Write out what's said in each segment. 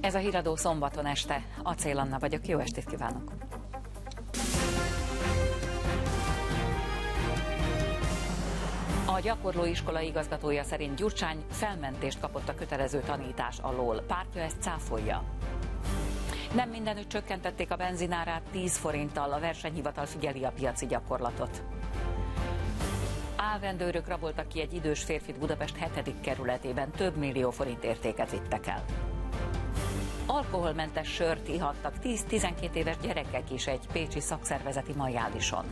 Ez a Híradó szombaton este. Acél Anna vagyok, jó estét kívánok! A gyakorlóiskola igazgatója szerint Gyurcsány felmentést kapott a kötelező tanítás alól. Pártja ezt cáfolja. Nem mindenütt csökkentették a benzinárát 10 forinttal, a versenyhivatal figyeli a piaci gyakorlatot. Álrendőrök raboltak ki egy idős férfit Budapest 7. kerületében, több millió forint értéket vittek el. Alkoholmentes sört ihattak 10-12 éves gyerekek is egy pécsi szakszervezeti majálison.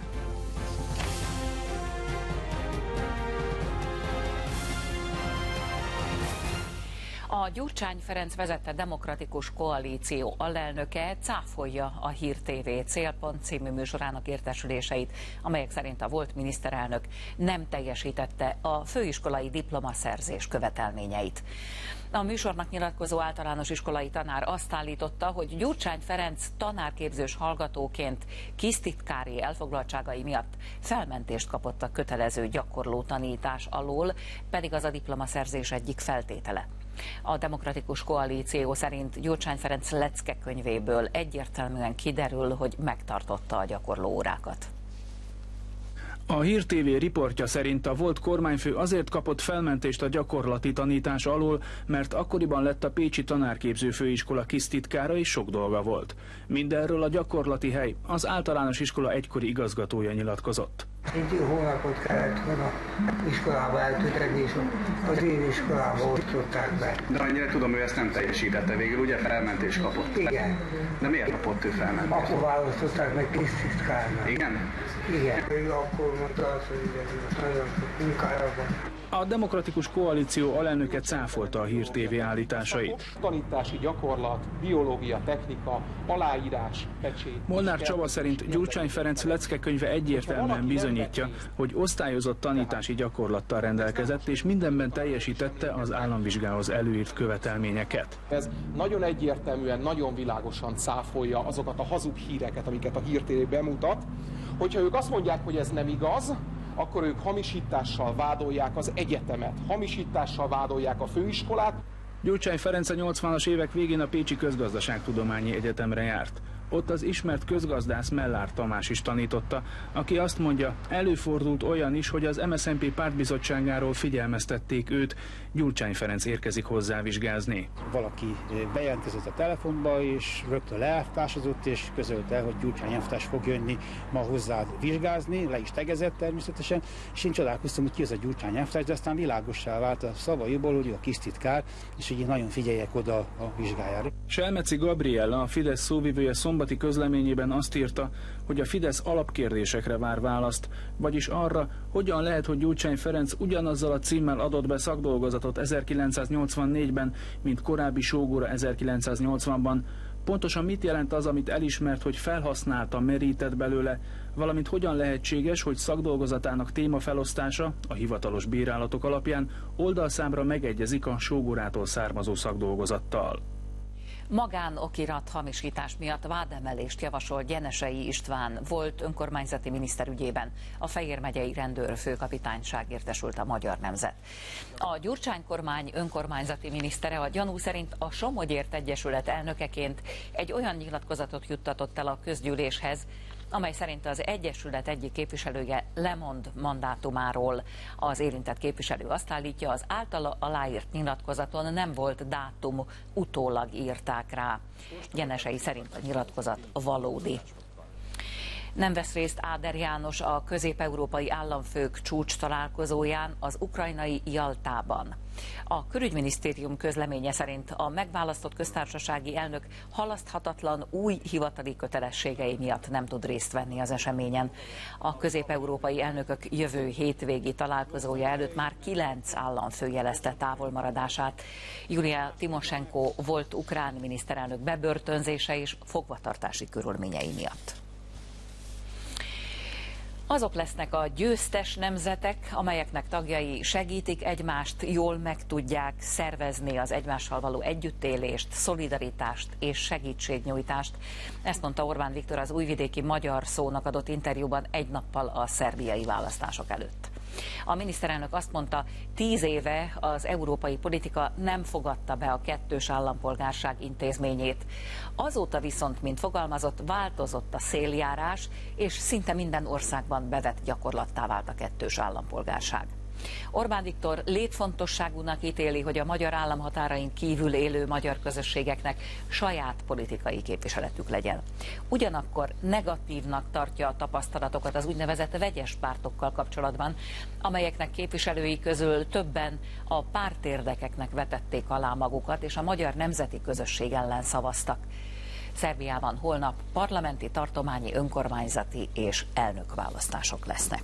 A Gyurcsány Ferenc vezette Demokratikus Koalíció alelnöke cáfolja a Hír TV Célpont című műsorának értesüléseit, amelyek szerint a volt miniszterelnök nem teljesítette a főiskolai diplomaszerzés követelményeit. A műsornak nyilatkozó általános iskolai tanár azt állította, hogy Gyurcsány Ferenc tanárképzős hallgatóként kisztitkári elfoglaltságai miatt felmentést kapott a kötelező gyakorló tanítás alól, pedig az a diplomaszerzés egyik feltétele. A Demokratikus Koalíció szerint Gyurcsány Ferenc leckekönyvéből egyértelműen kiderül, hogy megtartotta a gyakorló órákat. A Hír TV riportja szerint a volt kormányfő azért kapott felmentést a gyakorlati tanítás alól, mert akkoriban lett a pécsi tanárképző főiskola kisztitkára és sok dolga volt. Mindenről a gyakorlati hely, az általános iskola egykori igazgatója nyilatkozott. Egy hónapot kellett volna iskolába eltölteni, és az én iskolába osztották be. De annyira tudom, hogy ezt nem teljesítette végül, ugye felmentést kapott? Igen. De miért kapott ő felmentést? Akkor választották meg kisztitkárnak. Igen? Igen. Ő akkor mondta azt, hogy ez nagyon sok munkája van. A Demokratikus Koalíció alelnöke cáfolta a Hír TV állításait. Tanítási gyakorlat, biológia, technika, aláírás, pecsét. Molnár Csaba szerint Gyurcsány Ferenc leckekönyve egyértelműen bizonyítja, hogy osztályozott tanítási gyakorlattal rendelkezett, és mindenben teljesítette az államvizsgához előírt követelményeket. Ez nagyon egyértelműen, nagyon világosan cáfolja azokat a hazug híreket, amiket a Hír TV bemutat. Hogyha ők azt mondják, hogy ez nem igaz, akkor ők hamisítással vádolják az egyetemet, hamisítással vádolják a főiskolát. Gyurcsány Ferenc a 80-as évek végén a Pécsi Közgazdaságtudományi Egyetemre járt. Ott az ismert közgazdász Mellár Tamás is tanította, aki azt mondja, előfordult olyan is, hogy az MSZNP pártbizottságáról figyelmeztették őt, Gyurcsány Ferenc érkezik hozzá vizsgázni. Valaki bejelentkezett a telefonba, és rögtön leelvtársazott, és közölte, hogy Gyurcsány elvtárs fog jönni ma hozzá vizsgázni, le is tegezett természetesen, és én csodálkoztam, hogy ki az a Gyurcsány elvtárs, de aztán világossá vált a szavaiból, hogy a kisztitkár, és hogy én nagyon figyeljek oda a vizsgájára. Selmeci Gabriella, a Fidesz szóvivője szombati közleményében azt írta, hogy a Fidesz alapkérdésekre vár választ, vagyis arra, hogyan lehet, hogy Gyurcsány Ferenc ugyanazzal a címmel adott be szakdolgozatot 1984-ben, mint korábbi sógora 1980-ban. Pontosan mit jelent az, amit elismert, hogy felhasználta, merített belőle, valamint hogyan lehetséges, hogy szakdolgozatának témafelosztása a hivatalos bírálatok alapján oldalszámra megegyezik a sógorától származó szakdolgozattal. Magánokirat hamisítás miatt vádemelést javasol Gyenesei István, volt önkormányzati miniszter ügyében. A Fejér megyei rendőrfőkapitányság értesült a Magyar Nemzet. A Gyurcsány kormány önkormányzati minisztere a gyanú szerint a Somogyért Egyesület elnökeként egy olyan nyilatkozatot juttatott el a közgyűléshez, amely szerint az Egyesület egyik képviselője lemond mandátumáról. Az érintett képviselő azt állítja, az általa aláírt nyilatkozaton nem volt dátum, utólag írták rá. Gyenesei szerint a nyilatkozat valódi. Nem vesz részt Áder János a közép-európai államfők csúcs találkozóján az ukrajnai Jaltában. A külügyminisztérium közleménye szerint a megválasztott köztársasági elnök halaszthatatlan új hivatali kötelességei miatt nem tud részt venni az eseményen. A közép-európai elnökök jövő hétvégi találkozója előtt már 9 államfő jelezte távolmaradását. Julia Timosenko volt ukrán miniszterelnök bebörtönzése és fogvatartási körülményei miatt. Azok lesznek a győztes nemzetek, amelyeknek tagjai segítik egymást, jól meg tudják szervezni az egymással való együttélést, szolidaritást és segítségnyújtást. Ezt mondta Orbán Viktor az újvidéki Magyar Szónak adott interjúban egy nappal a szerbiai választások előtt. A miniszterelnök azt mondta, 10 éve az európai politika nem fogadta be a kettős állampolgárság intézményét. Azóta viszont, mint fogalmazott, változott a széljárás, és szinte minden országban bevett gyakorlattá vált a kettős állampolgárság. Orbán Viktor létfontosságúnak ítéli, hogy a magyar államhatárain kívül élő magyar közösségeknek saját politikai képviseletük legyen. Ugyanakkor negatívnak tartja a tapasztalatokat az úgynevezett vegyes pártokkal kapcsolatban, amelyeknek képviselői közül többen a pártérdekeknek vetették alá magukat, és a magyar nemzeti közösség ellen szavaztak. Szerbiában holnap parlamenti, tartományi, önkormányzati és elnökválasztások lesznek.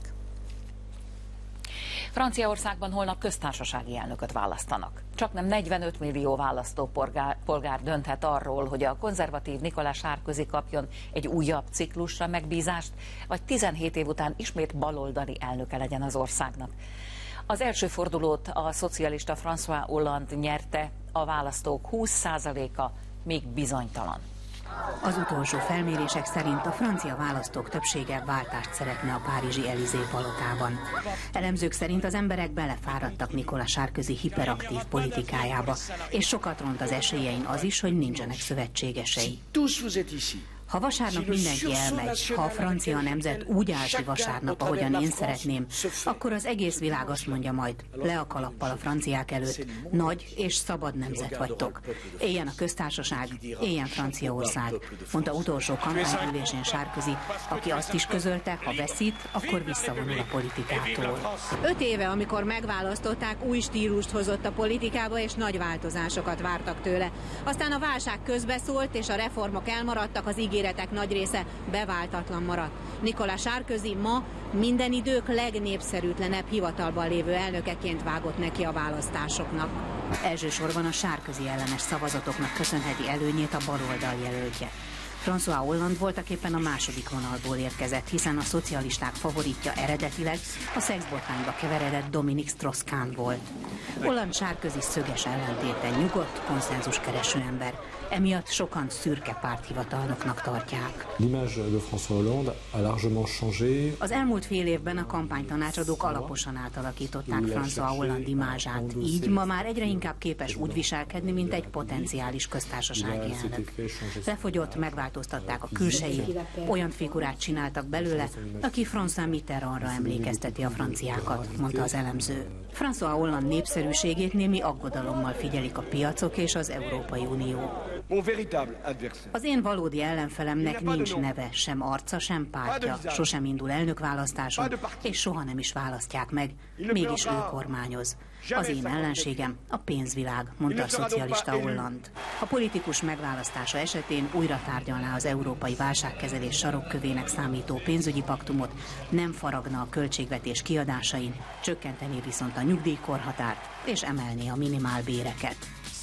Franciaországban holnap köztársasági elnököt választanak. Csaknem 45 millió választópolgár dönthet arról, hogy a konzervatív Nicolas Sarkozy kapjon egy újabb ciklusra megbízást, vagy 17 év után ismét baloldali elnöke legyen az országnak. Az első fordulót a szocialista François Hollande nyerte, a választók 20%-a még bizonytalan. Az utolsó felmérések szerint a francia választók többsége váltást szeretne a párizsi Élysée palotában. Elemzők szerint az emberek belefáradtak Nicolas Sarkozy hiperaktív politikájába, és sokat ront az esélyein az is, hogy nincsenek szövetségesei. Ha vasárnap mindenki elmegy, ha a francia nemzet úgy áll ki vasárnap, ahogyan én szeretném, akkor az egész világ azt mondja majd, le a kalappal a franciák előtt, nagy és szabad nemzet vagytok. Éljen a köztársaság, éljen Franciaország, mondta utolsó kampányülésén Sarkozy, aki azt is közölte, ha veszít, akkor visszavonul a politikától. 5 éve, amikor megválasztották, új stílust hozott a politikába, és nagy változásokat vártak tőle. Aztán a válság közbeszólt, és a reformok elmaradtak, az ígéretek nagy része beváltatlan maradt. Nicolas Sarkozy ma minden idők legnépszerűtlenebb hivatalban lévő elnökeként vágott neki a választásoknak. Elsősorban a Sarkozy ellenes szavazatoknak köszönheti előnyét a baloldal jelöltje. François Hollande voltaképpen a második vonalból érkezett, hiszen a szocialisták favoritja eredetileg a szexbotrányba keveredett Dominique Strauss-Kahn volt. Hollande Sarkozy szöges ellentéten nyugodt, konszenzuskereső ember. Emiatt sokan szürke párthivatalnoknak tartják. Az elmúlt fél évben a kampánytanácsadók alaposan átalakították François Hollande imázsát. Így ma már egyre inkább képes úgy viselkedni, mint egy potenciális köztársasági elnök. Lefogyott, megváltoztatták a külsejét, olyan figurát csináltak belőle, aki François Mitterrandra emlékezteti a franciákat, mondta az elemző. François Hollande népszerűségét némi aggodalommal figyelik a piacok és az Európai Unió. Az én valódi ellenfelemnek nincs neve, sem arca, sem pártja, sosem indul elnökválasztáson, és soha nem is választják meg, mégis ő kormányoz. Az én ellenségem a pénzvilág, mondta a szocialista Hollande. A politikus megválasztása esetén újra tárgyalná az európai válságkezelés sarokkövének számító pénzügyi paktumot, nem faragna a költségvetés kiadásain, csökkentené viszont a nyugdíjkorhatárt és emelné a minimálbéreket.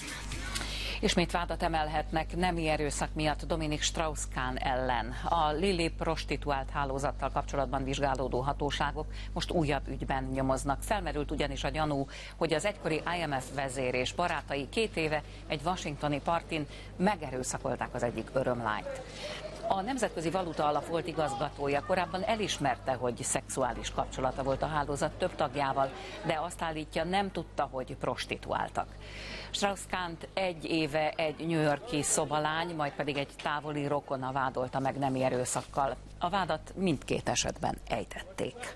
Ismét vádat emelhetnek nemi erőszak miatt Dominique Strauss-Kahn ellen. A Lili prostituált hálózattal kapcsolatban vizsgálódó hatóságok most újabb ügyben nyomoznak. Felmerült ugyanis a gyanú, hogy az egykori IMF vezér és barátai 2 éve egy washingtoni partin megerőszakolták az egyik örömlányt. A Nemzetközi Valuta Alap volt igazgatója, korábban elismerte, hogy szexuális kapcsolata volt a hálózat több tagjával, de azt állítja, nem tudta, hogy prostituáltak. Strauss-Kahnt 1 éve egy New York-i szobalány, majd pedig egy távoli rokona vádolta meg nemi erőszakkal. A vádat mindkét esetben ejtették.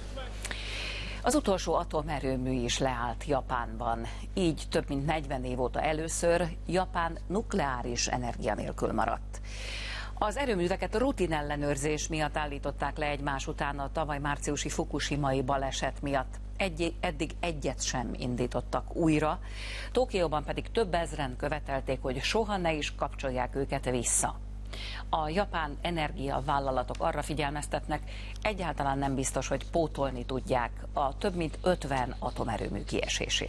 Az utolsó atomerőmű is leállt Japánban. Így több mint 40 év óta először Japán nukleáris energia nélkül maradt. Az erőműveket rutinellenőrzés miatt állították le egymás után a tavaly márciusi fukushimai baleset miatt. Eddig egyet sem indítottak újra, Tokióban pedig több ezren követelték, hogy soha ne is kapcsolják őket vissza. A japán energiavállalatok arra figyelmeztetnek, egyáltalán nem biztos, hogy pótolni tudják a több mint 50 atomerőmű kiesését.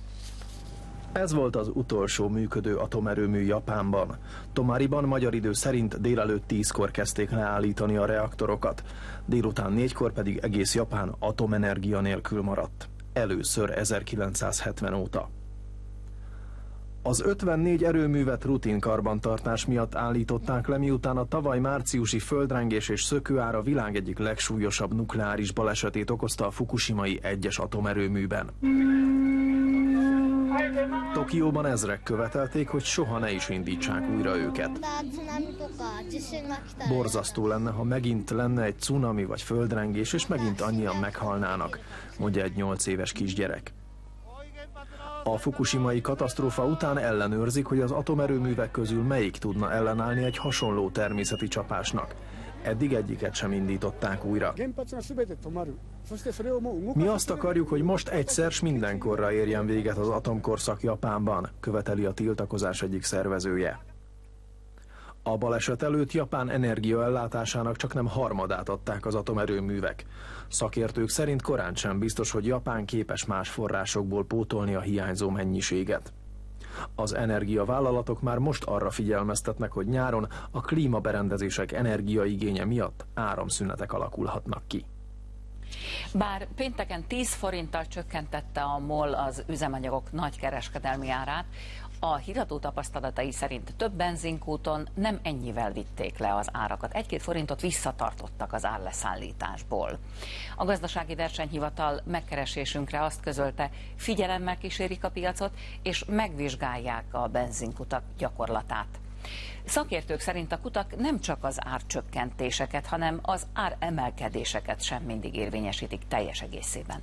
Ez volt az utolsó működő atomerőmű Japánban. Tomariban magyar idő szerint délelőtt 10-kor kezdték leállítani a reaktorokat, délután 4-kor pedig egész Japán atomenergia nélkül maradt. Először 1970 óta. Az 54 erőművet rutinkarbantartás miatt állították le, miután a tavaly márciusi földrengés és szökőár a világ egyik legsúlyosabb nukleáris balesetét okozta a fukushimai 1-es atomerőműben. Tokióban ezrek követelték, hogy soha ne is indítsák újra őket. Borzasztó lenne, ha megint lenne egy cunami vagy földrengés, és megint annyian meghalnának, mondja egy 8 éves kisgyerek. A fukushimai katasztrófa után ellenőrzik, hogy az atomerőművek közül melyik tudna ellenállni egy hasonló természeti csapásnak. Eddig egyiket sem indították újra. Mi azt akarjuk, hogy most egyszer s mindenkorra érjen véget az atomkorszak Japánban, követeli a tiltakozás egyik szervezője. A baleset előtt Japán energiaellátásának csaknem harmadát adták az atomerőművek. Szakértők szerint korán sem biztos, hogy Japán képes más forrásokból pótolni a hiányzó mennyiséget. Az energiavállalatok már most arra figyelmeztetnek, hogy nyáron a klímaberendezések energiaigénye miatt áramszünetek alakulhatnak ki. Bár pénteken 10 forinttal csökkentette a MOL az üzemanyagok nagykereskedelmi árát, a híradó tapasztalatai szerint több benzinkúton nem ennyivel vitték le az árakat. 1-2 forintot visszatartottak az árleszállításból. A Gazdasági Versenyhivatal megkeresésünkre azt közölte, figyelemmel kísérik a piacot, és megvizsgálják a benzinkutak gyakorlatát. Szakértők szerint a kutak nem csak az árcsökkentéseket, hanem az áremelkedéseket sem mindig érvényesítik teljes egészében.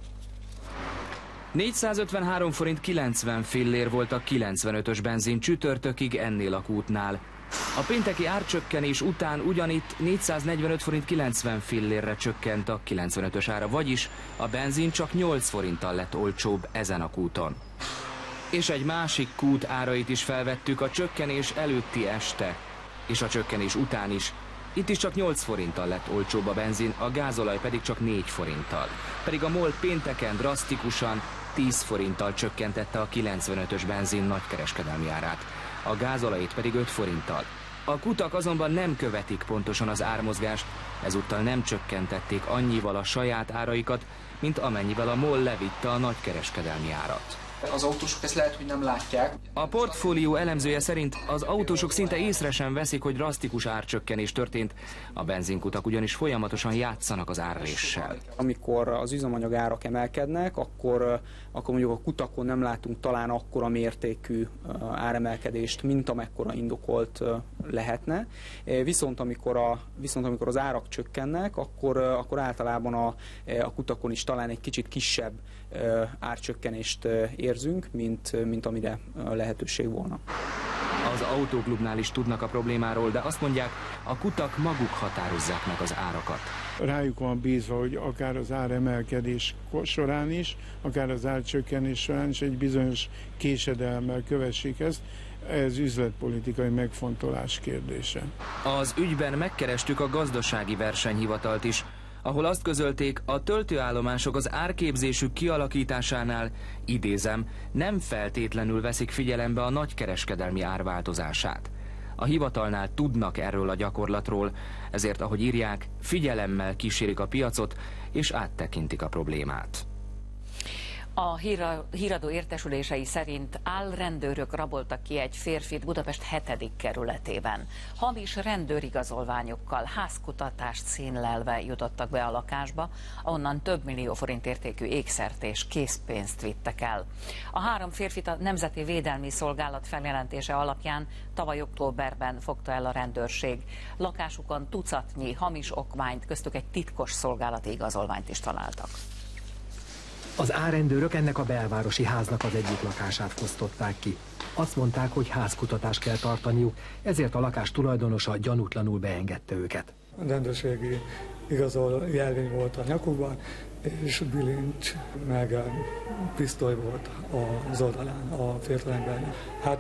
453 forint 90 fillér volt a 95-ös benzin csütörtökig ennél a kútnál. A pénteki árcsökkenés után ugyanitt 445 forint 90 fillérre csökkent a 95-ös ára, vagyis a benzin csak 8 forinttal lett olcsóbb ezen a kúton. És egy másik kút árait is felvettük a csökkenés előtti este, és a csökkenés után is. Itt is csak 8 forinttal lett olcsóbb a benzin, a gázolaj pedig csak 4 forinttal. Pedig a MOL pénteken drasztikusan 10 forinttal csökkentette a 95-ös benzin nagykereskedelmi árát, a gázolajét pedig 5 forinttal. A kutak azonban nem követik pontosan az ármozgást, ezúttal nem csökkentették annyival a saját áraikat, mint amennyivel a MOL levitte a nagykereskedelmi árat. Az autósok ezt lehet, hogy nem látják. A portfólió elemzője szerint az autósok szinte észre sem veszik, hogy drasztikus árcsökkenés történt. A benzinkutak ugyanis folyamatosan játszanak az árréssel. Amikor az üzemanyag árak emelkednek, akkor mondjuk a kutakon nem látunk talán akkora mértékű áremelkedést, mint amekkora indokolt lehetne. Viszont amikor az árak csökkennek, akkor általában a kutakon is talán egy kicsit kisebb árcsökkenést érzünk, mint amire lehetőség volna. Az autóklubnál is tudnak a problémáról, de azt mondják, a kutak maguk határozzák meg az árakat. Rájuk van bízva, hogy akár az áremelkedés során is, akár az árcsökkenés során is egy bizonyos késedelemmel kövessék ezt. Ez üzletpolitikai megfontolás kérdése. Az ügyben megkerestük a Gazdasági Versenyhivatalt is, ahol azt közölték, a töltőállomások az árképzésük kialakításánál, idézem, nem feltétlenül veszik figyelembe a nagykereskedelmi árváltozását. A hivatalnál tudnak erről a gyakorlatról, ezért, ahogy írják, figyelemmel kísérik a piacot és áttekintik a problémát. A híradó értesülései szerint állrendőrök raboltak ki egy férfit Budapest 7. kerületében. Hamis rendőrigazolványokkal, házkutatást színlelve jutottak be a lakásba, ahonnan több millió forint értékű ékszert és készpénzt vittek el. A 3 férfit a Nemzeti Védelmi Szolgálat feljelentése alapján tavaly októberben fogta el a rendőrség. Lakásukon tucatnyi hamis okmányt, köztük egy titkos szolgálati igazolványt is találtak. Az árrendőrök ennek a belvárosi háznak az egyik lakását fosztották ki. Azt mondták, hogy házkutatást kell tartaniuk, ezért a lakás tulajdonosa gyanútlanul beengedte őket. A rendőrségi jelvény volt a nyakukban, és bilincs, meg pisztoly volt az oldalán a fiatalembernek. Hát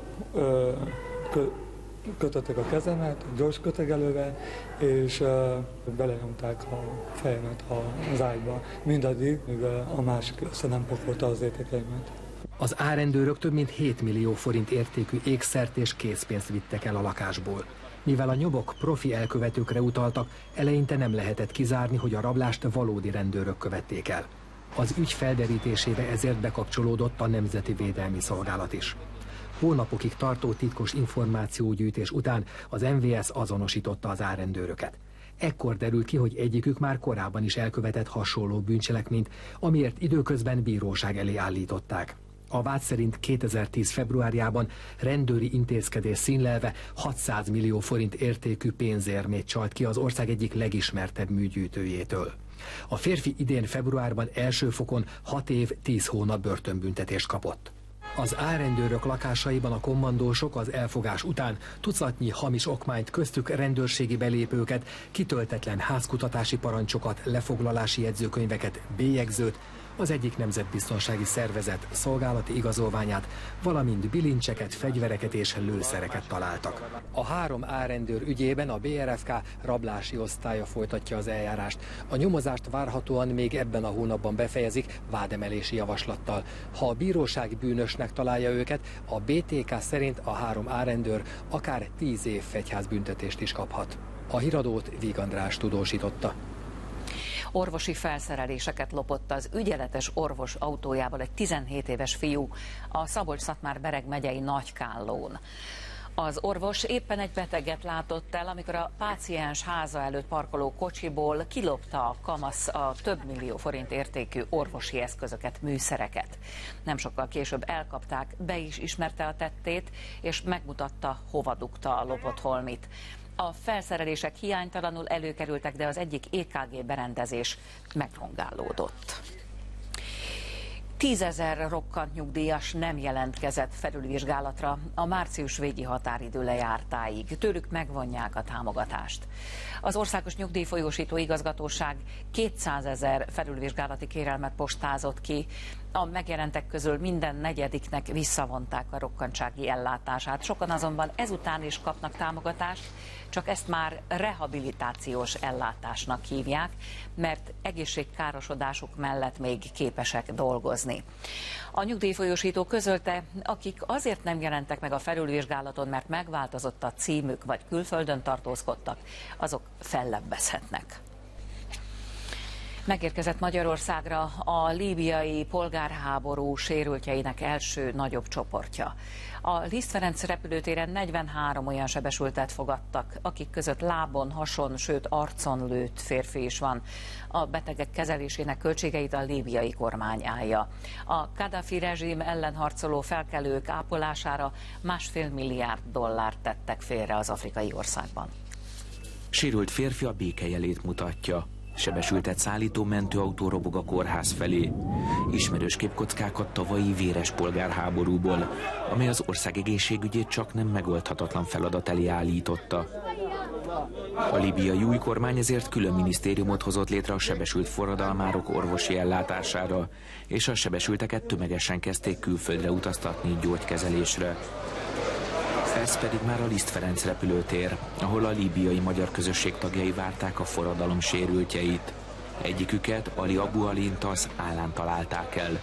kötötték a kezemet, gyors kötegelővel, és belenyomták a fejemet az ágyba, mindaddig, míg a másik össze nem pakolta az értékeimet. Az árrendőrök több mint 7 millió forint értékű ékszert és készpénzt vittek el a lakásból. Mivel a nyomok profi elkövetőkre utaltak, eleinte nem lehetett kizárni, hogy a rablást valódi rendőrök követték el. Az ügy felderítésébe ezért bekapcsolódott a Nemzeti Védelmi Szolgálat is. Hónapokig tartó titkos információgyűjtés után az MVS azonosította az árrendőröket. Ekkor derült ki, hogy egyikük már korábban is elkövetett hasonló bűncselekményt, amiért időközben bíróság elé állították. A vád szerint 2010. februárjában rendőri intézkedés színlelve 600 millió forint értékű pénzérmét csalt ki az ország egyik legismertebb műgyűjtőjétől. A férfi idén februárban első fokon 6 év 10 hónap börtönbüntetést kapott. Az árrendőrök lakásaiban a kommandósok az elfogás után tucatnyi hamis okmányt, köztük rendőrségi belépőket, kitöltetlen házkutatási parancsokat, lefoglalási jegyzőkönyveket, bélyegzőt, az egyik nemzetbiztonsági szervezet szolgálati igazolványát, valamint bilincseket, fegyvereket és lőszereket találtak. A 3 árrendőr ügyében a BRFK rablási osztálya folytatja az eljárást. A nyomozást várhatóan még ebben a hónapban befejezik vádemelési javaslattal. Ha a bíróság bűnösnek találja őket, a BTK szerint a 3 árrendőr akár 10 év fegyházbüntetést is kaphat. A híradót Víg András tudósította. Orvosi felszereléseket lopott az ügyeletes orvos autójából egy 17 éves fiú a Szabolcs-Szatmár-Bereg megyei Nagykállón. Az orvos éppen egy beteget látott el, amikor a páciens háza előtt parkoló kocsiból kilopta a kamasz a több millió forint értékű orvosi eszközöket, műszereket. Nem sokkal később elkapták, be is ismerte a tettét, és megmutatta, hova dugta a lopott holmit. A felszerelések hiánytalanul előkerültek, de az egyik EKG berendezés megrongálódott. 10 000 rokkant nyugdíjas nem jelentkezett felülvizsgálatra a március végi határidő lejártáig. Tőlük megvonják a támogatást. Az Országos Nyugdíjfolyósító Igazgatóság 200 000 felülvizsgálati kérelmet postázott ki. A megjelentek közül minden negyediknek visszavonták a rokkantsági ellátását. Sokan azonban ezután is kapnak támogatást, csak ezt már rehabilitációs ellátásnak hívják, mert egészségkárosodásuk mellett még képesek dolgozni. A nyugdíjfolyósító közölte, akik azért nem jelentek meg a felülvizsgálaton, mert megváltozott a címük, vagy külföldön tartózkodtak, azok fellebbezhetnek. Megérkezett Magyarországra a líbiai polgárháború sérültjeinek első nagyobb csoportja. A Liszt Ferenc repülőtéren 43 olyan sebesültet fogadtak, akik között lábon, hason, sőt arcon lőtt férfi is van. A betegek kezelésének költségeit a líbiai kormány állja. A Kadhafi rezsim ellen harcoló felkelők ápolására $1,5 milliárd tettek félre az afrikai országban. Sérült férfi a békejelét mutatja. Sebesültet szállító mentőautó robog a kórház felé. Ismerős képkockákat tavalyi véres polgárháborúból, amely az ország egészségügyét csak nem megoldhatatlan feladat elé állította. A líbiai új kormány ezért külön minisztériumot hozott létre a sebesült forradalmárok orvosi ellátására, és a sebesülteket tömegesen kezdték külföldre utaztatni gyógykezelésre. Ez pedig már a Liszt Ferenc repülőtér, ahol a líbiai magyar közösség tagjai várták a forradalom sérültjeit. Egyiküket, Ali Abu Alintas állán találták el.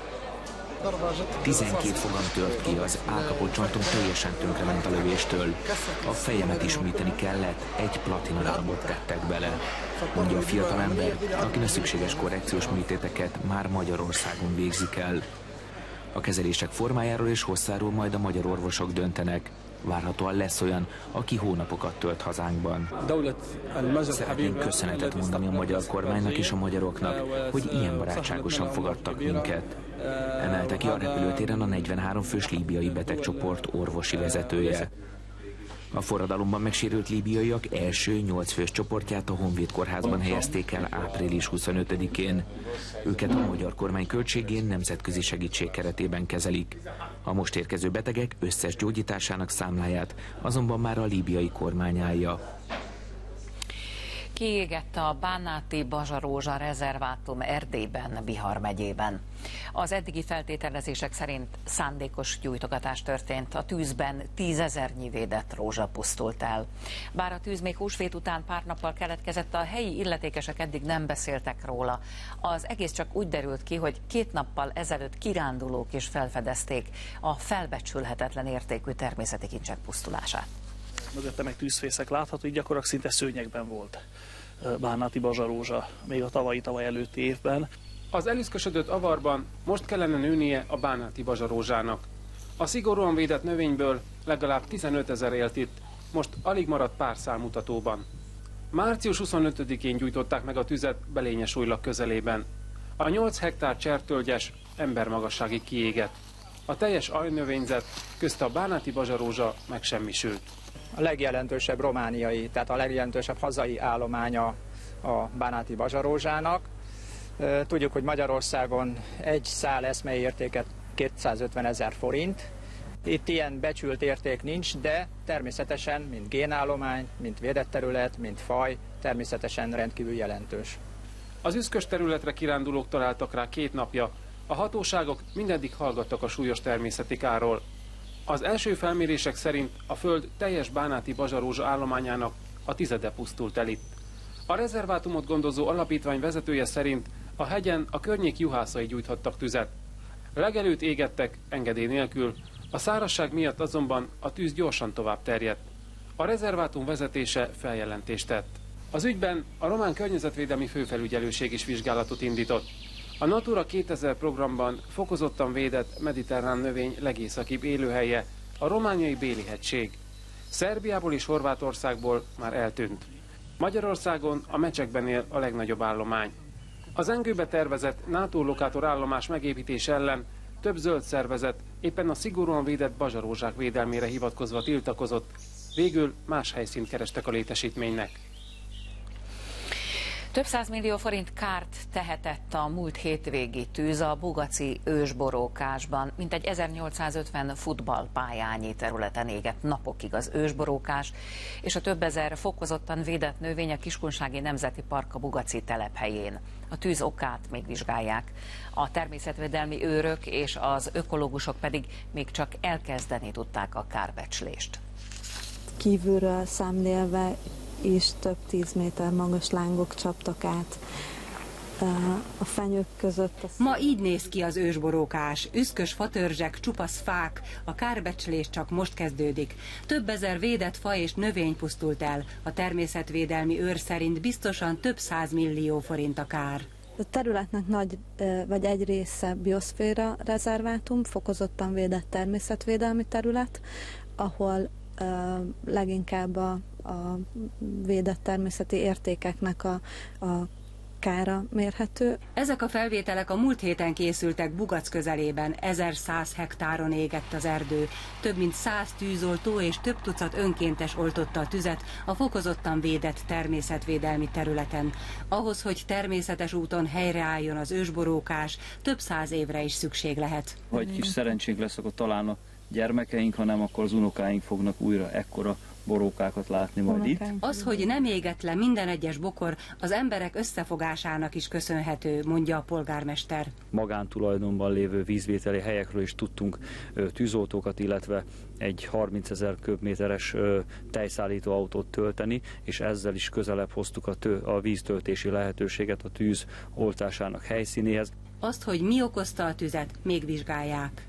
12 fogam tört ki, az állkapott csontom teljesen tönkrement a lövéstől. A fejemet is műteni kellett, egy platina darabot tettek bele, mondja a fiatalember, akin a szükséges korrekciós műtéteket már Magyarországon végzik el. A kezelések formájáról és hosszáról majd a magyar orvosok döntenek. Várhatóan lesz olyan, aki hónapokat tölt hazánkban. Szeretnénk köszönetet mondani a magyar kormánynak és a magyaroknak, hogy ilyen barátságosan fogadtak minket. Emelte ki a repülőtéren a 43 fős líbiai betegcsoport orvosi vezetője. A forradalomban megsérült líbiaiak első 8 fős csoportját a Honvéd kórházban helyezték el április 25-én. Őket a magyar kormány költségén nemzetközi segítség keretében kezelik. A most érkező betegek összes gyógyításának számláját azonban már a líbiai kormány állja. Kiégett a Bánáti Bazsarózsa rezervátum Erdélyben, Bihar megyében. Az eddigi feltételezések szerint szándékos gyújtogatás történt. A tűzben 10 000-nyi védett rózsa pusztult el. Bár a tűz még húsvét után pár nappal keletkezett, a helyi illetékesek eddig nem beszéltek róla. Az egész csak úgy derült ki, hogy 2 nappal ezelőtt kirándulók is felfedezték a felbecsülhetetlen értékű természeti kincsek pusztulását. Mögötte meg tűzfészek látható, így gyakorlatilag szinte szőnyegben volt Bánáti Bazsarózsa még a tavaly előtti évben. Az elüszkösödött avarban most kellene nőnie a Bánáti Bazsarózsának. A szigorúan védett növényből legalább 15 000 élt itt, most alig maradt pár számutatóban. Március 25-én gyújtották meg a tüzet Belényes-Újlak közelében. A 8 hektár csertölgyes embermagasságig kiégett. A teljes ajnövényzet, közt a bánáti bazsarózsa megsemmisült. A legjelentősebb romániai, tehát a legjelentősebb hazai állománya a bánáti bazsarózsának. Tudjuk, hogy Magyarországon egy szál eszmei értéke 250 000 forint. Itt ilyen becsült érték nincs, de természetesen, mint génállomány, mint védett terület, mint faj, természetesen rendkívül jelentős. Az üszkös területre kirándulók találtak rá 2 napja. A hatóságok mindeddig hallgattak a súlyos természeti kárról. Az első felmérések szerint a föld teljes bánáti bazsarózsa állományának a 10-e pusztult el itt. A rezervátumot gondozó alapítvány vezetője szerint a hegyen a környék juhászai gyújthattak tüzet. Legelőtt égettek engedély nélkül, a szárazság miatt azonban a tűz gyorsan tovább terjedt. A rezervátum vezetése feljelentést tett. Az ügyben a román környezetvédelmi főfelügyelőség is vizsgálatot indított. A Natura 2000 programban fokozottan védett mediterrán növény legészakibb élőhelye a romániai Béli-hegység. Szerbiából és Horvátországból már eltűnt. Magyarországon a Mecsekben él a legnagyobb állomány. Az Engőbe tervezett NATO lokátor állomás megépítése ellen több zöld szervezet éppen a szigorúan védett bazsarózsák védelmére hivatkozva tiltakozott. Végül más helyszínt kerestek a létesítménynek. Több 100 millió forint kárt tehetett a múlt hétvégi tűz a bugaci ősborókásban. Mintegy 1850 futballpályányi területen égett napokig az ősborókás, és a több ezer fokozottan védett növény a Kiskunsági Nemzeti Park a bugaci telephelyén. A tűz okát még vizsgálják. A természetvédelmi őrök és az ökológusok pedig még csak elkezdeni tudták a kárbecslést. Kívülről szemlélve is több 10 méter magas lángok csaptak át a fenyők között. Ma így néz ki az ősborókás. Üszkös fatörzsek, csupasz fák, a kárbecslés csak most kezdődik. Több ezer védett faj és növény pusztult el. A természetvédelmi őr szerint biztosan több 100 millió forint a kár. A területnek nagy, vagy egy része bioszféra rezervátum, fokozottan védett természetvédelmi terület, ahol leginkább a védett természeti értékeknek a kára mérhető. Ezek a felvételek a múlt héten készültek Bugac közelében. 1100 hektáron égett az erdő. Több mint 100 tűzoltó és több tucat önkéntes oltotta a tüzet a fokozottan védett természetvédelmi területen. Ahhoz, hogy természetes úton helyreálljon az ősborókás, több 100 évre is szükség lehet. Ha egy kis szerencsénk lesz, akkor talán a gyermekeink, ha nem, akkor az unokáink fognak újra ekkora borókákat látni majd itt. Az, hogy nem égett le minden egyes bokor, az emberek összefogásának is köszönhető, mondja a polgármester. Magántulajdonban lévő vízvételi helyekről is tudtunk tűzoltókat, illetve egy 30 000 köbméteres tejszállító autót tölteni, és ezzel is közelebb hoztuk a víztöltési lehetőséget a tűz oltásának helyszínéhez. Azt, hogy mi okozta a tüzet, még vizsgálják.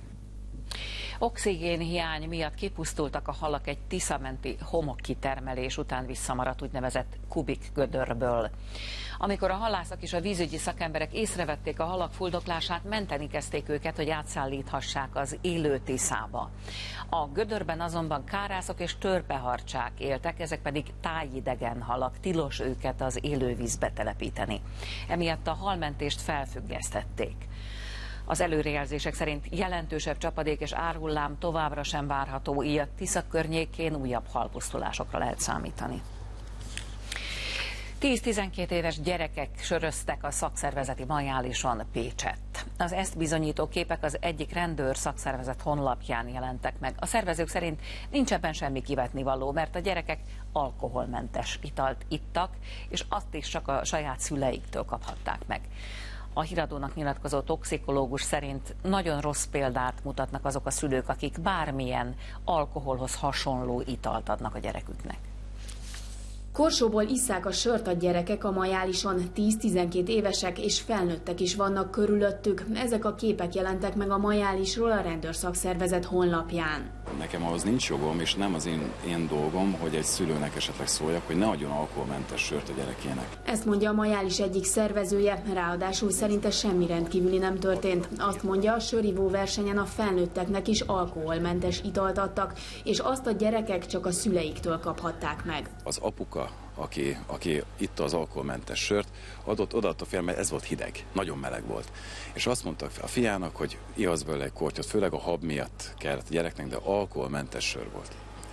Oxigénhiány miatt kipusztultak a halak egy tiszamenti homokkitermelés után visszamaradt úgynevezett kubik gödörből. Amikor a halászok és a vízügyi szakemberek észrevették a halak fuldoklását, menteni kezdték őket, hogy átszállíthassák az élő Tiszába. A gödörben azonban kárászok és törpeharcsák éltek, ezek pedig tájidegen halak, tilos őket az élővízbe telepíteni. Emiatt a halmentést felfüggesztették. Az előrejelzések szerint jelentősebb csapadék és árhullám továbbra sem várható, így a Tisza környékén újabb halpusztulásokra lehet számítani. 10-12 éves gyerekek söröztek a szakszervezeti majálison Pécsett. Az ezt bizonyító képek az egyik rendőr szakszervezet honlapján jelentek meg. A szervezők szerint nincs ebben semmi kivetnivaló, mert a gyerekek alkoholmentes italt ittak, és azt is csak a saját szüleiktől kaphatták meg. A Híradónak nyilatkozó toxikológus szerint nagyon rossz példát mutatnak azok a szülők, akik bármilyen alkoholhoz hasonló italt adnak a gyereküknek. Korsóból isszák a sört a gyerekek a Majálison, 10-12 évesek és felnőttek is vannak körülöttük. Ezek a képek jelentek meg a Majálisról a rendőrszakszervezet honlapján. Nekem ahhoz nincs jogom, és nem az én dolgom, hogy egy szülőnek esetleg szóljak, hogy ne adjon alkoholmentes sört a gyerekének. Ezt mondja a Majális egyik szervezője, ráadásul szerinte semmi rendkívüli nem történt. Azt mondja, a sörivó versenyen a felnőtteknek is alkoholmentes italt adtak, és azt a gyerekek csak a szüleiktől kaphatták meg. Az apuka, aki itta az alkoholmentes sört, odaadta a fiam, mert ez volt hideg, nagyon meleg volt. És azt mondta a fiának, hogy ihaz belőle egy kortyot, főleg a hab miatt kellett a gyereknek, de alkoholmentes sör volt.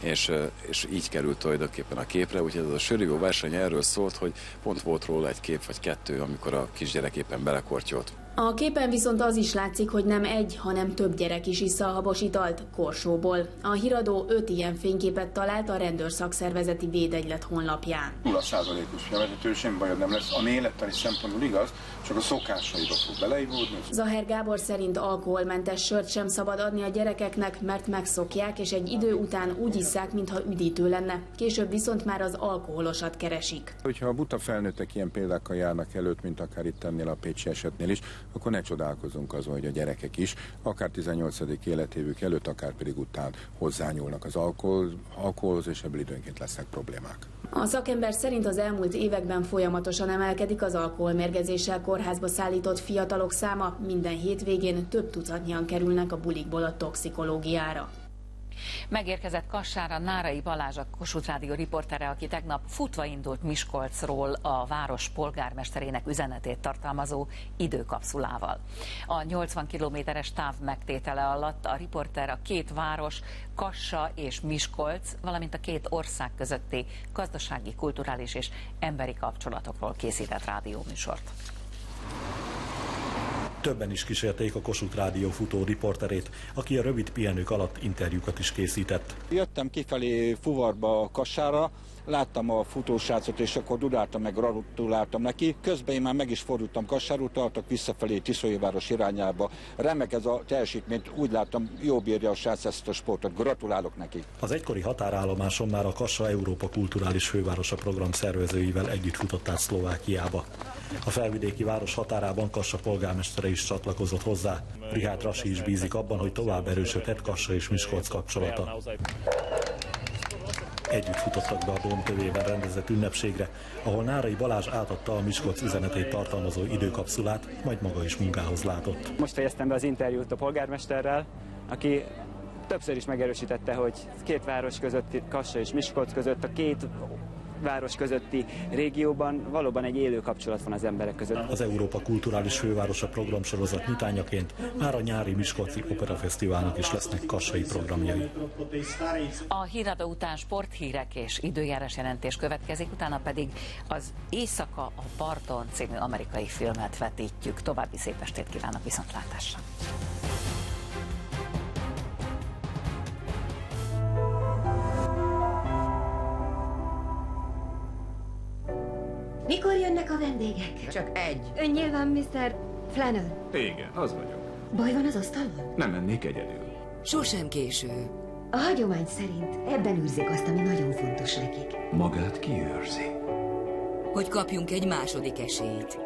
És így került tulajdonképpen a képre, úgyhogy ez a sörivó verseny erről szólt, hogy pont volt róla egy kép vagy kettő, amikor a kisgyerek éppen belekortyolt. A képen viszont az is látszik, hogy nem egy, hanem több gyerek is issza a habos italt Korsóból. A híradó 5 ilyen fényképet talált a rendőrszakszervezeti védegylet honlapján. 0%-os felvezető, semmi bajod nem lesz. A élettani szempontból igaz, csak a szokásaiba fog beleivódni. Zaher Gábor szerint alkoholmentes sört sem szabad adni a gyerekeknek, mert megszokják, és egy idő után úgy isszák, mintha üdítő lenne. Később viszont már az alkoholosat keresik. Hogyha a buta felnőttek ilyen példákkal járnak előtt, mint akár itt ennél a pécsi esetnél is, akkor ne csodálkozunk azon, hogy a gyerekek is, akár 18. életévük előtt, akár pedig után hozzányúlnak az alkoholhoz, és ebből időnként lesznek problémák. A szakember szerint az elmúlt években folyamatosan emelkedik az alkoholmérgezéssel kórházba szállított fiatalok száma, minden hétvégén több tucatnyian kerülnek a bulikból a toxikológiára. Megérkezett Kassára Nárai Balázs, a Kossuth Rádió riportere, aki tegnap futva indult Miskolcról a város polgármesterének üzenetét tartalmazó időkapszulával. A 80 kilométeres táv megtétele alatt a riporter a két város, Kassa és Miskolc, valamint a két ország közötti gazdasági, kulturális és emberi kapcsolatokról készített rádióműsort. Többen is kísérték a Kossuth Rádió futó riporterét, aki a rövid pihenők alatt interjúkat is készített. Jöttem kifelé Fuvarba, Kassára, láttam a futósrácot, és akkor dudáltam, meg gratuláltam neki. Közben én már meg is fordultam Kassáról, tartok visszafelé Tiszólyváros irányába. Remek ez a teljesítményt, úgy láttam, jó bírja a srác ezt a sportot. Gratulálok neki. Az egykori határállomáson már a Kassa Európa Kulturális Fővárosa program szervezőivel együtt futott át Szlovákiába. A felvidéki város határában Kassa polgármestere is csatlakozott hozzá. Richárd Rasi is bízik abban, hogy tovább erősödhet Kassa és Miskolc kapcsolata. Együtt futottak be a Dóm tövében rendezett ünnepségre, ahol Nárai Balázs átadta a Miskolc üzenetét tartalmazó időkapszulát, majd maga is munkához látott. Most fejeztem be az interjút a polgármesterrel, aki többször is megerősítette, hogy két város között, Kassa és Miskolc között, a két város közötti régióban valóban egy élő kapcsolat van az emberek között. Az Európa Kulturális Fővárosa programsorozat nyitányaként már a nyári Miskolci Operafesztiválnak is lesznek kassai programjai. A híradó után sporthírek és időjárás jelentés következik, utána pedig az Éjszaka a parton című amerikai filmet vetítjük. További szép estét kívánok, viszontlátásra! Mikor jönnek a vendégek? Csak egy. Ön nyilván Mr. Flannel. Igen, az vagyok. Baj van az asztalon? Nem mennék egyedül. Sosem késő. A hagyomány szerint ebben őrzik azt, ami nagyon fontos nekik. Magát kiőrzi. Hogy kapjunk egy második esélyt.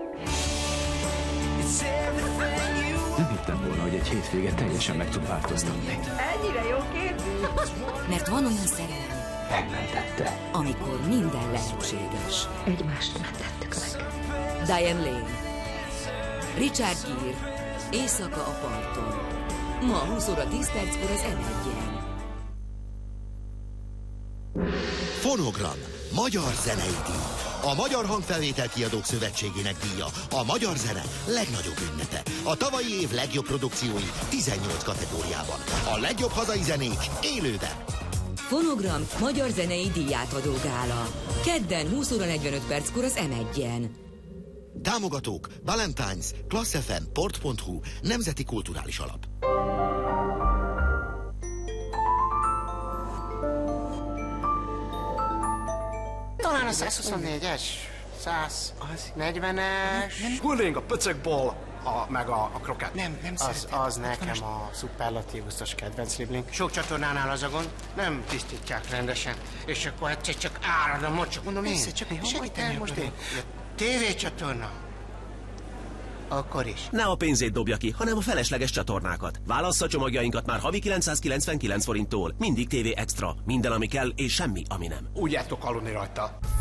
Nem hittem volna, hogy egy hétvége teljesen meg tud változtatni. Ennyire jó kép? Mert van olyan szerelem, Megmentette. amikor minden lehetséges. Egymást mentettük meg. Diane Lane, Richard Gere, Éjszaka a parton. Ma 20 óra 10 perckor az M1-en. Fonogram, magyar zenei díj. A Magyar Hangfelvétel Kiadók Szövetségének díja. A magyar zene legnagyobb ünnepe. A tavalyi év legjobb produkciói 18 kategóriában. A legjobb hazai zenék élőben. Fonogram magyar zenei díjátadó gála. Kedden 20 óra 45 perckor az M1-en. Támogatók Valentine's, Class FM, Port.hu, Nemzeti Kulturális Alap. Talán a 124-es, 140-es... Hullénk a pöcökból! meg a krokett. Nem Az nekem a szuperlatívuszos kedvenc libling. Sok csatornánál az a gond, nem tisztítják rendesen, és akkor egyszer csak árad a mocsok. Mondom én, segíteni most én. TV-csatorna. Akkor is. Ne a pénzét dobja ki, hanem a felesleges csatornákat. Válassza csomagjainkat már havi 999 forinttól. Mindig TV Extra. Minden, ami kell, és semmi, ami nem. Úgy jártok aludni rajta.